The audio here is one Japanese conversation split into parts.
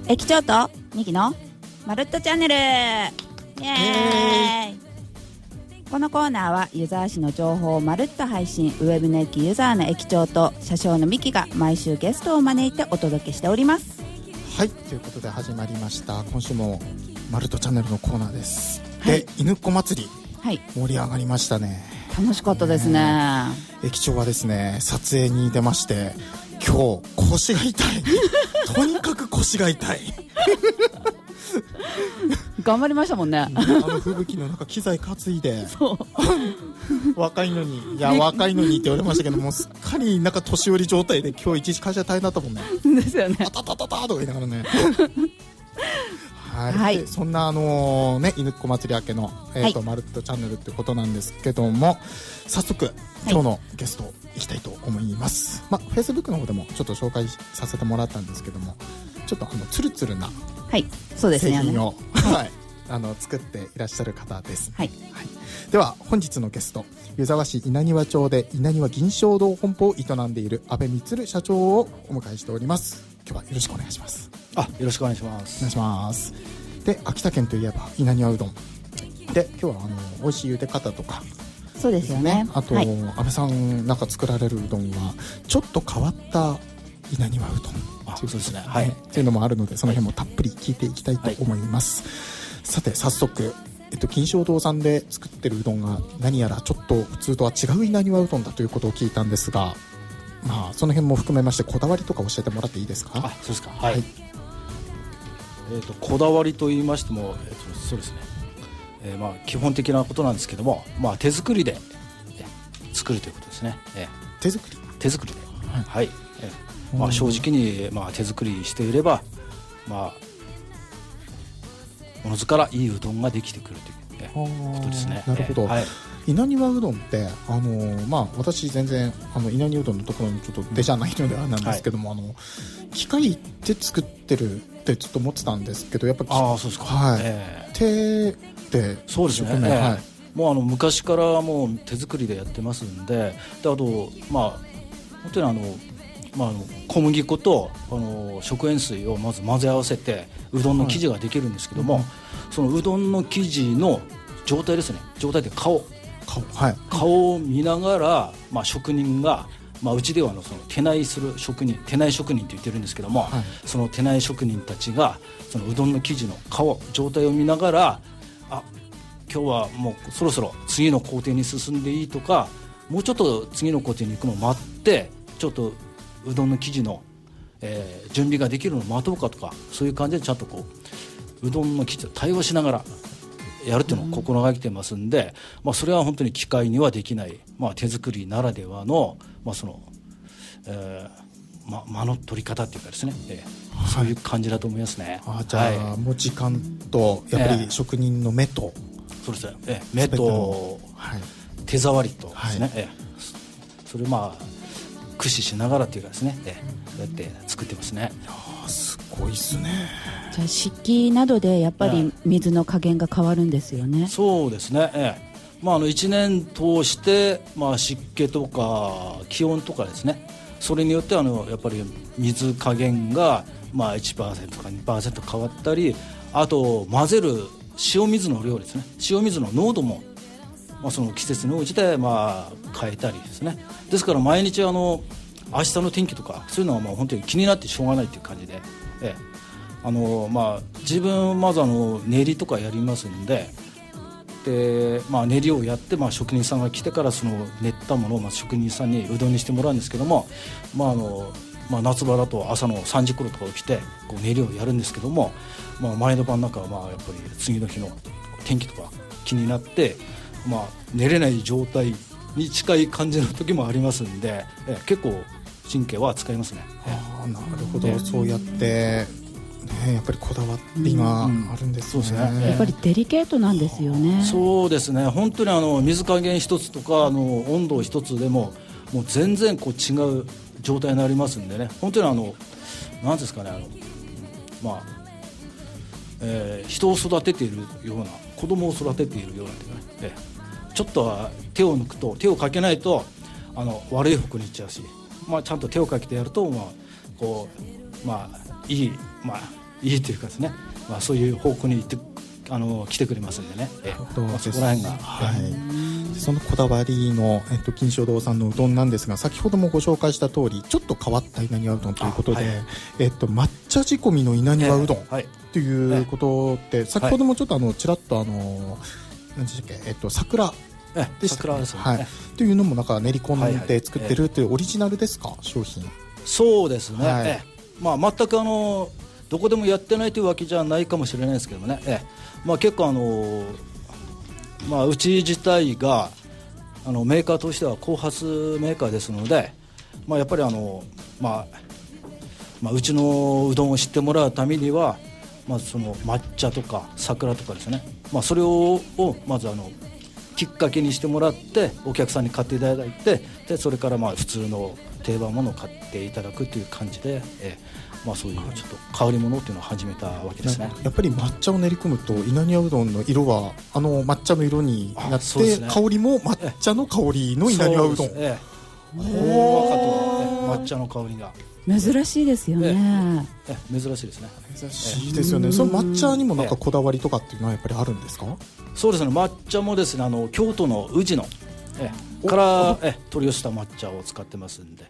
駅長とミキのまるっとチャンネル、イエーイ。このコーナーは湯沢市の情報をまるっと配信、ウェブの駅湯沢の駅長と車掌のミキが毎週ゲストを招いてお届けしております。 はい、ということで始まりました。今週もまるっとチャンネルのコーナーです。 はい、 で、犬っ子祭り、 はい、 盛り上がりましたね。 楽しかったですね。 駅長はですね、撮影に出まして、今日腰が痛いとにかく腰が痛い頑張りましたもんね。 吹雪の中機材担いで若いのに、いや若いのにって言われましたけども、すっかりなんか年寄り状態で今日一日会社大変だったもんね。 ですよね。 あたたたたとか言いながらねはい、 はい、 でそんな犬っ子祭り明けの、まるっとチャンネルってことなんですけども、早速今日のゲストいきたいと思います。Facebook の方でもちょっと紹介させてもらったんですけども、ちょっとツルツルな製品を、作っていらっしゃる方です。では本日のゲスト、湯沢市稲庭町で稲庭銀商堂本舗を営んでいる阿部充社長をお迎えしております。今日はよろしくお願いします。 よろしくお願いします。 お願いします。で、秋田県といえば稲庭うどんで、今日は美味しい茹で方とか、 そうですよね。 あと、阿部さんなんか作られるうどんはちょっと変わった稲庭うどんそうですね、 っていうのもあるので、その辺もたっぷり聞いていきたいと思います。さて早速、金商堂さんで作ってるうどんが何やらちょっと普通とは違う稲庭うどんだということを聞いたんですが、その辺も含めましてこだわりとか教えてもらっていいですか？ そうですか。こだわりと言いましても、そうですね、基本的なことなんですけども、手作りで作るということですね。手作りで、正直に、手作りしていれば、おのずからいいうどんができてくるということですね。 なるほど。稲庭うどんって私全然稲庭うどんのところにちょっと出じゃないのであれなんですけども、機械で作ってるってちょっと思ってたんですけど、やっぱりそうですか。 手で、 そうですね。もう昔からもう手作りでやってますんで、あと本当に小麦粉と食塩水をまず混ぜ合わせてうどんの生地ができるんですけども、そのうどんの生地の状態ですね、状態で顔を見ながら、職人が、うちではその手内する職人、手内職人って言ってるんですけども、その手内職人たちがそのうどんの生地の状態を見ながら、今日はもうそろそろ次の工程に進んでいいとか、もうちょっと次の工程に行くのを待ってちょっとうどんの生地の、準備ができるのを待とうかとか、そういう感じでちゃんとうどんの生地と対応しながらやるっていうのを心がけてますんで、それは本当に機械にはできない、手作りならではの、その、間の取り方っていうかですね、そういう感じだと思いますね。 じゃあ、もう時間とやっぱり職人の目と、 そうですね、目と手触りとですね、それを駆使しながらっていうかですね、やって作ってますね。 すごいですね。 じゃあ湿気などでやっぱり水の加減が変わるんですよね。 そうですね、1年通して、湿気とか気温とかですね、それによってやっぱり水加減が1% か 2% 変わったり、あと混ぜる塩水の量ですね、塩水の濃度も、その季節に応じて変えたりですね。ですから毎日明日の天気とかそういうのは本当に気になってしょうがないという感じで、自分まず練りとかやりますんで、練りをやって、職人さんが来てからその練ったものを職人さんにうどんにしてもらうんですけども、夏場だと朝の3時頃とか起きて練りをやるんですけども、前の晩なんかはやっぱり次の日の天気とか気になって、練れない状態に近い感じの時もありますんで、結構神経は使いますね。 なるほど、そうやってやっぱりこだわりがあるんですね。 やっぱりデリケートなんですよね。 そうですね、本当に水加減一つとか温度一つでもう全然違う状態になりますんでね、本当に何ですかね、人を育てているような、子供を育てているようなというかね、ちょっと手を抜くと、手をかけないと悪い方向に行っちゃうし、ちゃんと手をかけてやるといい、 いいというかですね、そういう方向に行って来てくれますんでね、そこら辺が、 そのこだわりの、金正堂さんのうどんなんですが、先ほどもご紹介した通りちょっと変わった稲庭うどんということで、抹茶仕込みの稲庭うどんということで、先ほどもちょっとちらっと何でしたっけ、桜でしたね、というのもなんか練り込んで作ってるというオリジナルですか、商品。 そうですね、全くどこでもやってないというわけじゃないかもしれないですけどもね、結構うち自体がメーカーとしては後発メーカーですので、やっぱりうちのうどんを知ってもらうためには、その抹茶とか桜とかですね、それをまずきっかけにしてもらってお客さんに買っていただいて、でそれから普通の定番ものを買っていただくという感じで、そういうちょっと香り物っていうのを始めたわけですね。 やっぱり抹茶を練り込むと稲庭うどんの色は抹茶の色になって、香りも抹茶の香りの稲庭うどん、 抹茶の香りが珍しいですよね。 珍しいですね。 珍しいですよね。その抹茶にもなんかこだわりとかっていうのはやっぱりあるんですか？ そうですね、抹茶もですね、京都の宇治のから取り寄せた抹茶を使ってますんで、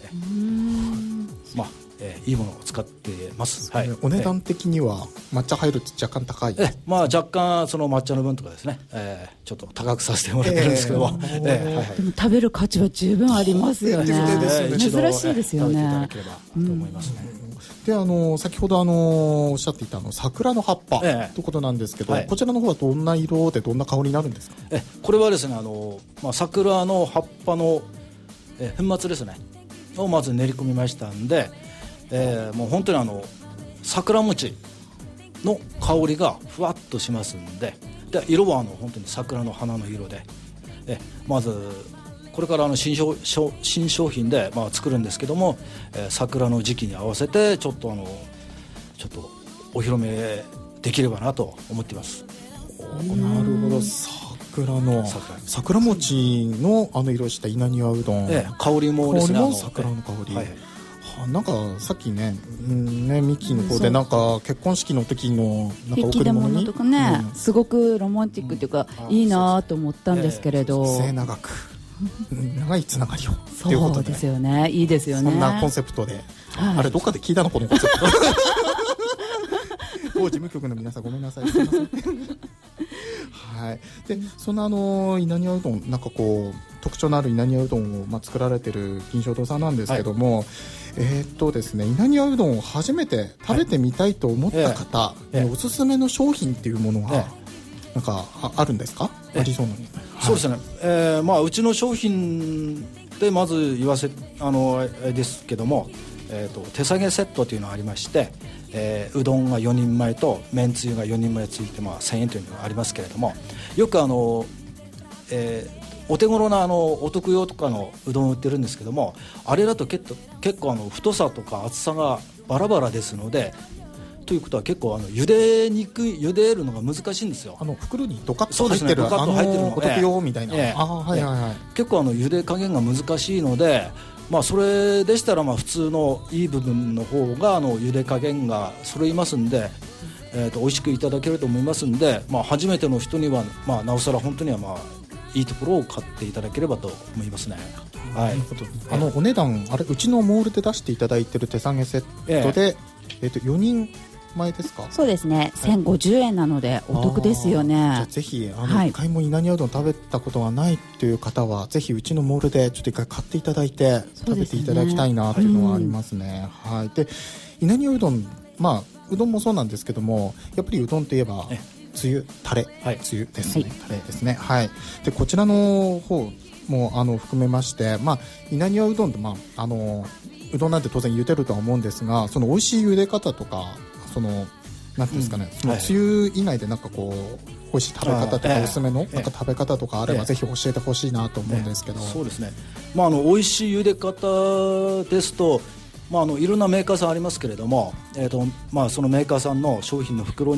いいものを使ってます。 お値段的には抹茶入ると若干高い？ 若干その抹茶の分とかですね、ちょっと高くさせてもらってるんですけども、 でも食べる価値は十分ありますよね。珍しいですよね。食べていただければと思いますね。 で先ほどおっしゃっていた桜の葉っぱということなんですけど、こちらの方はどんな色でどんな香りになるんですか？ これはですね、桜の葉っぱの、粉末ですねをまず練り込みましたんで、もう本当に桜餅の香りがふわっとしますんで、色は本当に桜の花の色で、まずこれから新商品で作るんですけども、桜の時期に合わせてちょっとお披露目できればなと思っています。 なるほど。桜餅の色した稲庭うどん、 香りもですね、 桜の香り、なんかさっきねミキの方でなんか結婚式の時のなんか贈り物にとかね、すごくロマンチックというか、いいなと思ったんですけれど、 末永く長いつながりをっていうことで、 そうですよね、いいですよね。 そんなコンセプトで、あれどっかで聞いたのこのコンセプト事務局の皆さんごめんなさい、すいませんでその稲庭うどん、なんかこう特徴のある稲庭うどんを作られてる金正堂さんなんですけども、ですね、稲庭うどんを初めて食べてみたいと思った方におすすめの商品っていうものはなんかあるんですか？ありそうなんですね。 そうですね、うちの商品でまず言わせですけども、手提げセットというのがありまして、うどんが4人前とめんつゆが4人前ついて1000円というのがありますけれども、よくお手頃なお得用とかのうどんを売ってるんですけども、あれだと結構太さとか厚さがバラバラですので、ということは結構茹でるのが難しいんですよ。 袋にドカッと入ってる、お得用みたいな、 結構茹で加減が難しいので、それでしたら普通のいい部分の方が茹で加減が揃いますんで、美味しくいただけると思いますんで、初めての人には、なおさら本当にはいいところを買っていただければと思いますね。 お値段うちのモールで出していただいている手提げセットで、4人前ですか？ そうですね、1050円なのでお得ですよね。じゃあぜひ一回も稲庭うどん食べたことがないという方は、ぜひうちのモールでちょっと一回買っていただいて食べていただきたいなというのはありますね。で稲庭うどん、うどんもそうなんですけども、やっぱりうどんといえばつゆ、タレ、つゆですね、タレですね。でこちらの方も含めまして、稲庭うどんってうどんなんて当然茹でるとは思うんですが、その美味しい茹で方とか、なんていうんですかね、そのつゆ以外でなんかこう美味しい食べ方とか、おすすめのなんか食べ方とかあれば、ぜひ教えてほしいなと思うんですけど。 そうですね、美味しい茹で方ですと、いろんなメーカーさんありますけれども、そのメーカーさんの商品の袋に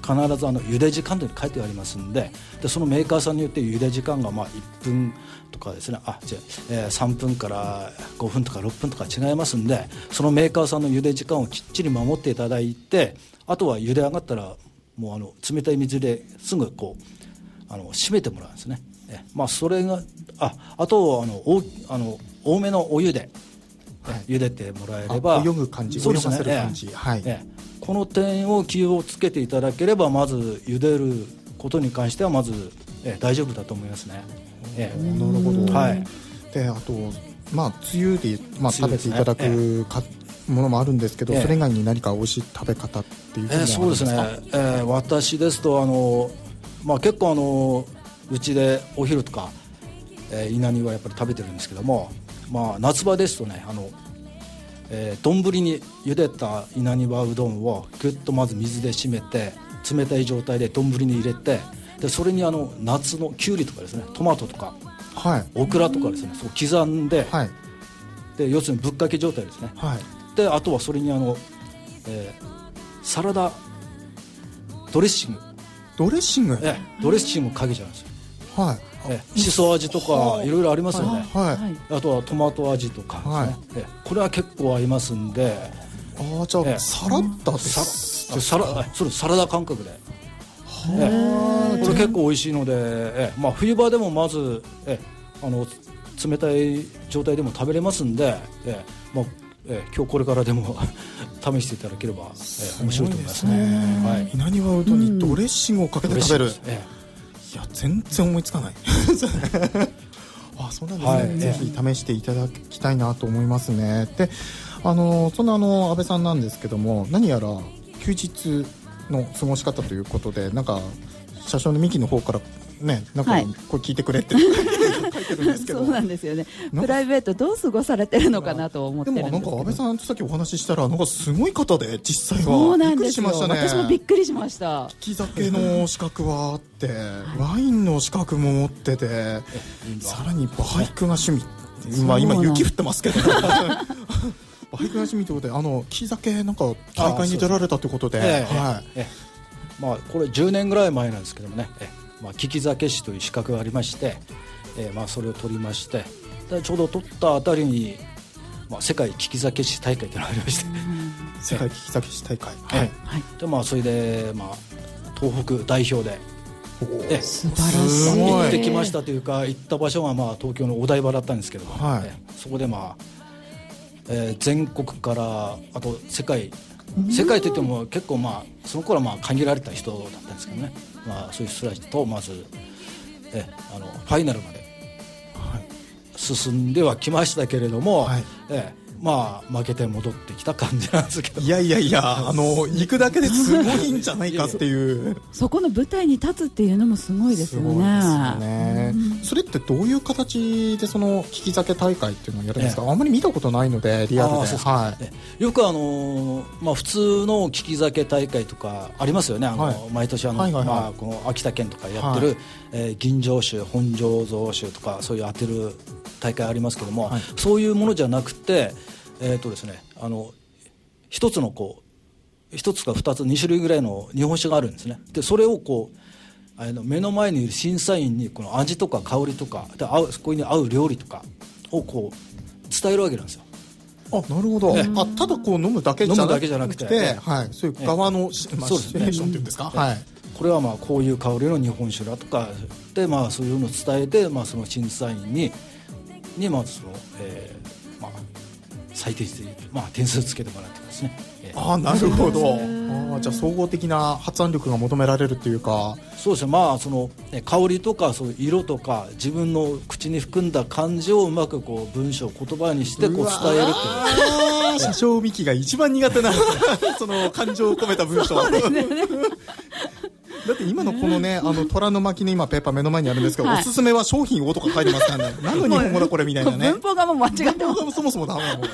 必ず茹で時間というのに書いてありますんで、そのメーカーさんによって茹で時間が1分とかですね、3分から5分とか6分とか違いますんで、そのメーカーさんの茹で時間をきっちり守っていただいて、あとは茹で上がったらもう冷たい水ですぐ締めてもらうんですね。それがあと多めのお湯で茹でてもらえれば、 泳ぐ感じ、 そうですね、 泳がせる感じ、 この点を気をつけていただければ、まず茹でることに関してはまず、大丈夫だと思いますね。 なるほど、であと、梅雨で、食べていただくものもあるんですけど、それ以外に何か美味しい食べ方っていうふうにはあるんですか？ そうですね、私ですと結構うちでお昼とか、稲庭はやっぱり食べてるんですけども、夏場ですとね、丼に茹でた稲庭うどんをぐっとまず水で締めて、冷たい状態で丼に入れて、でそれに夏のきゅうりとかですね、トマトとか、オクラとかですね、そう刻んで、で要するにぶっかけ状態ですね、であとはそれにサラダドレッシングドレッシングかけちゃうんですよ。しそ味とかいろいろありますよね。あとはトマト味とかですね、これは結構合いますんで。 じゃあサラダですサラダ感覚で、これ結構美味しいので、冬場でもまず冷たい状態でも食べれますんで、今日これからでも試していただければ、面白いと思いますね。 稲庭うどんにドレッシングをかけて食べる、いや全然思いつかないそうなんですね、ぜひ試していただきたいなと思いますね。でそんな安倍さんなんですけども、何やら休日の過ごし方ということで、なんか車掌のミキの方からね、なんかこれ聞いてくれって書いてるんですけど、 そうなんですよね。プライベートどう過ごされてるのかなと思ってるんですけど。 でもなんか安倍さんとさっきお話ししたら、なんかすごい方で実際はそうなんびっくですよ。 りしましたね。 私もびっくりしました。 利き酒の資格はあってワインの資格も持ってて、さらにバイクが趣味、今雪降ってますけどバイクが趣味ということで、利き酒なんか大会に出られたということで、 これ10年ぐらい前なんですけどもね、利き酒師という資格がありまして、それを取りまして、でちょうど取ったあたりに、世界利き酒師大会というのがありまして、 世界利き酒師大会、 でそれで、東北代表で素晴らしい行ってきましたというか、行った場所が東京のお台場だったんですけども、そこで全国からあと世界といっても結構その頃は限られた人だったんですけどね、そういう人たちとまずファイナルまで進んではきましたけれども、負けて戻ってきた感じなんですけど、 いや行くだけですごいんじゃないかっていうそこの舞台に立つっていうのもすごいですよね。 それってどういう形でその利き酒大会っていうのをやるんですか？あんまり見たことないのでリアルで。 よく普通の利き酒大会とかありますよね。毎年この秋田県とかやってる、吟醸酒、本醸造酒とかそういう当てる大会ありますけども、そういうものじゃなくて、ですね、一つか二つ2種類ぐらいの日本酒があるんですね。でそれを目の前にいる審査員にこの味とか香りとかでそこに合う料理とかを伝えるわけなんですよ。 なるほど、ただ飲むだけじゃなくて、そういう側のシミュレーションっていうんですか、 これはこういう香りの日本酒だとかで、そういうのを伝えて、その審査員にまず採点して、点数つけてもらってですね。 なるほど。じゃあ総合的な発案力が求められるっていうか。 そうですね。その香りとかそういう色とか自分の口に含んだ感じをうまく文章言葉にして伝えるっていう。 車掌ミキが一番苦手なその感情を込めた文章。だって今のこのね、虎の巻の今ペーパー目の前にあるんですけど、おすすめは商品をとか書いてますからね。何の日本語だこれみたいなね。 文法がもう間違ってます。 文法がそもそもダメだもん。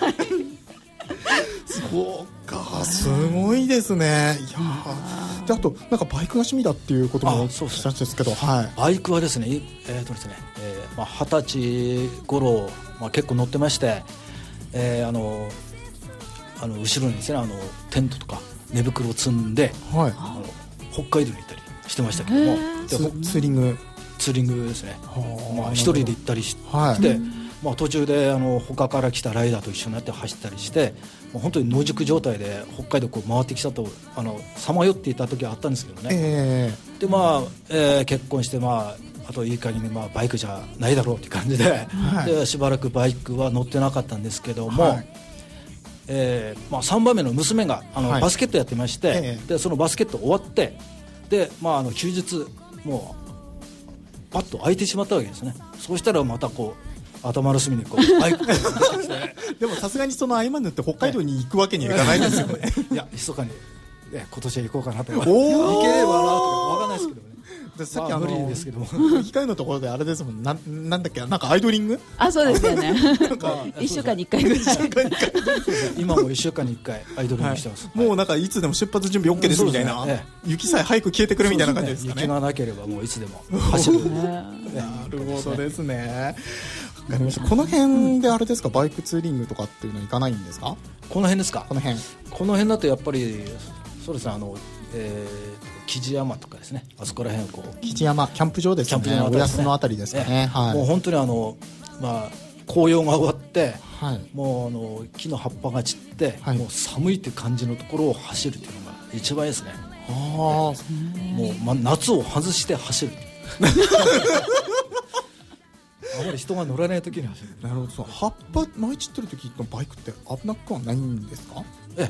そうか、すごいですね。であとなんかバイクが趣味だっていうこともしたんですけど、 バイクはですね、20歳頃、結構乗ってまして、後ろにですね、テントとか寝袋を積んで、 北海道に行ったりしてましたけども、 ツーリングですね。一人で行ったりして、途中で他から来たライダーと一緒になって走ったりして、もう本当に野宿状態で北海道こう回ってきたとさまよっていた時はあったんですけどね、で結婚して、あといい加減にバイクじゃないだろうって感じで、でしばらくバイクは乗ってなかったんですけども、3番目の娘がバスケットやってまして、でそのバスケット終わって、で、休日もうパッと空いてしまったわけですね。そうしたらまたこう頭の隅にこうバイクでもさすがにその合間縫って北海道に行くわけにはいかないですよね。 いや密かに、今年は行こうかなと。行ければなとか分かんないですけどね。 さっき無理ですけども、 控えのところであれですもん、なんだっけ、なんかアイドリング、 そうですよね。1週間に1回ぐらい。 今も1週間に1回アイドリングしてます。 もうなんかいつでも出発準備 OK ですみたいな、雪さえ早く消えてくるみたいな感じですかね。 雪がなければもういつでも走る。 なるほどですね。わかりました。この辺であれですか、バイクツーリングとかっていうのは行かないんですか？ この辺ですか？ この辺だとやっぱりそうですね、木地山とかですね、あそこら辺こう木地山キャンプ場ですね、お安のあたりですかね。 もう本当に紅葉が終わって、もう木の葉っぱが散って、もう寒いって感じのところを走るっていうのが一番いいですね。もう、夏を外して走る。あまり人が乗らない時に走る。 なるほど。葉っぱ舞い散ってる時のバイクって危なくはないんですか？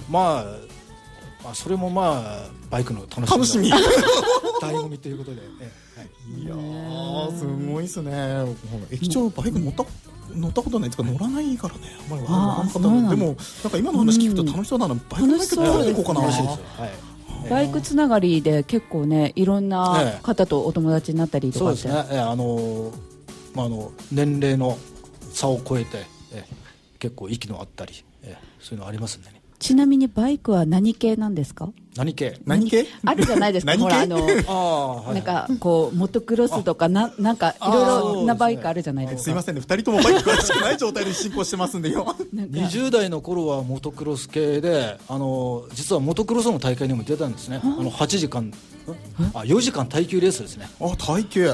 それもバイクの楽しみ醍醐味ということで、 いやーすごいですね。駅長バイク乗ったことないですか？乗らないからね、あんまり分からなかった。でもなんか今の話聞くと楽しそうなの、バイクだけ取られていこうかな。 バイクつながりで結構ね、いろんな方とお友達になったりとかって。 そうですね。年齢の差を超えて、結構息のあったり、そういうのありますんでね。 ちなみにバイクは何系なんですか？ 何系あるじゃないですか。ほらなんかこうモトクロスとかなんかいろいろなバイクあるじゃないですか。 すいませんね、2人ともバイク詳しくない状態で進行してますんでよ。 20代の頃はモトクロス系で、実はモトクロスの大会にも出たんですね。4時間耐久レースですね。 耐久。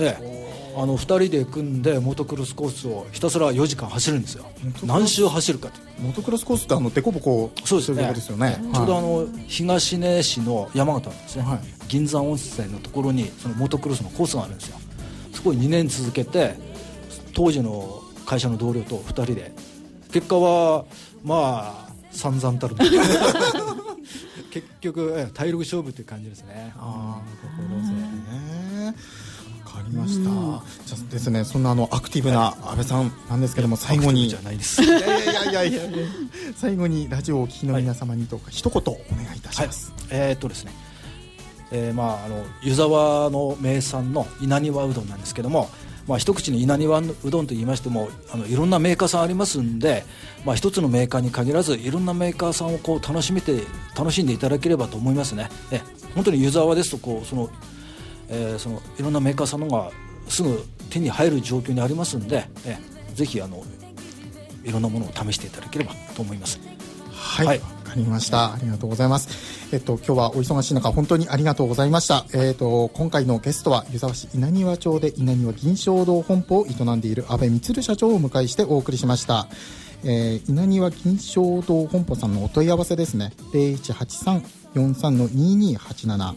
2人で組んでモトクロスコースをひたすら4時間走るんですよ。何周走るかと。 モトクロスコースってデコボコしてるところですよね。 ちょうど東根市の山形なんですね、銀山温泉のところにそのモトクロスのコースがあるんですよ。そこに2年続けて、当時の会社の同僚と2人で、結果は散々たる結局体力勝負という感じですね。 なるほどですね。わかりました。じゃあですね、そんなアクティブな安倍さんなんですけども、最後にじゃないです。 いや最後にラジオをお聞きの皆様にどうか一言お願いいたします。 ですね、湯沢の名産の稲庭うどんなんですけども、一口に稲庭うどんと言いましてもいろんなメーカーさんありますんで、一つのメーカーに限らずいろんなメーカーさんをこう楽しんでいただければと思いますね。本当に湯沢ですとそのいろんなメーカーさんのがすぐ手に入る状況にありますんで、ぜひいろんなものを試していただければと思います。 はい、わかりました。ありがとうございます。今日はお忙しい中本当にありがとうございました。今回のゲストは湯沢市稲庭町で稲庭銀賞堂本舗を営んでいる安倍充社長をお迎えしてお送りしました。稲庭銀賞堂本舗さんのお問い合わせですね、0183-43-2287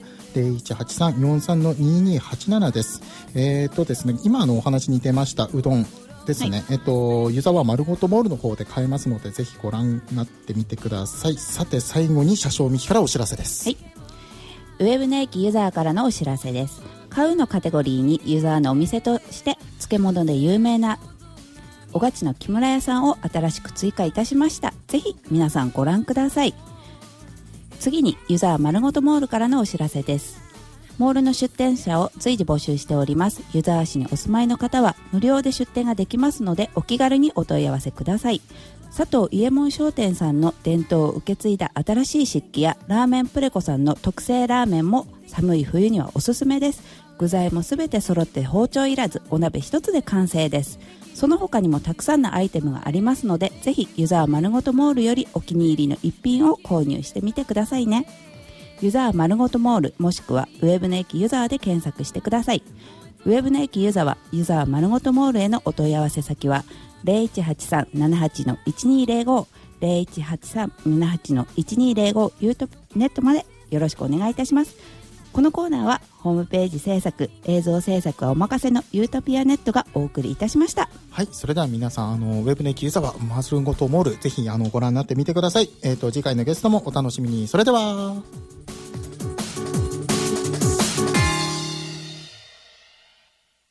0183-43-2287 です。ですね、今お話に出ましたうどんですね、湯沢丸ごとモールの方で買えますので、ぜひご覧になってみてください。さて最後に車掌美希からお知らせです。 はい、ウェブネ駅湯沢からのお知らせです。買うのカテゴリーに湯沢のお店として漬物で有名な小勝の木村屋さんを新しく追加いたしました。ぜひ皆さんご覧ください。次に湯沢丸ごとモールからのお知らせです。モールの出店者を随時募集しております。湯沢市にお住まいの方は無料で出店ができますので、お気軽にお問い合わせください。佐藤伊右衛門商店さんの伝統を受け継いだ新しい漆器やラーメンプレコさんの特製ラーメンも寒い冬にはおすすめです。具材もすべて揃って包丁いらず、お鍋一つで完成です。その他にもたくさんのアイテムがありますので、ぜひ湯沢丸ごとモールよりお気に入りの一品を購入してみてくださいね。 ユザー丸ごとモールもしくはウェブの駅ユザーで検索してください。ウェブの駅ユザはユザー丸ごとモールへのお問い合わせ先は 0183-78-1205 0183-78-1205 ユートネットまでよろしくお願いいたします。このコーナーはホームページ制作、映像制作はお任せのユートピアネットがお送りいたしました。 はい、それでは皆さんウェブの駅ユザは丸ごとモールぜひご覧になってみてください。次回のゲストもお楽しみに。それでは。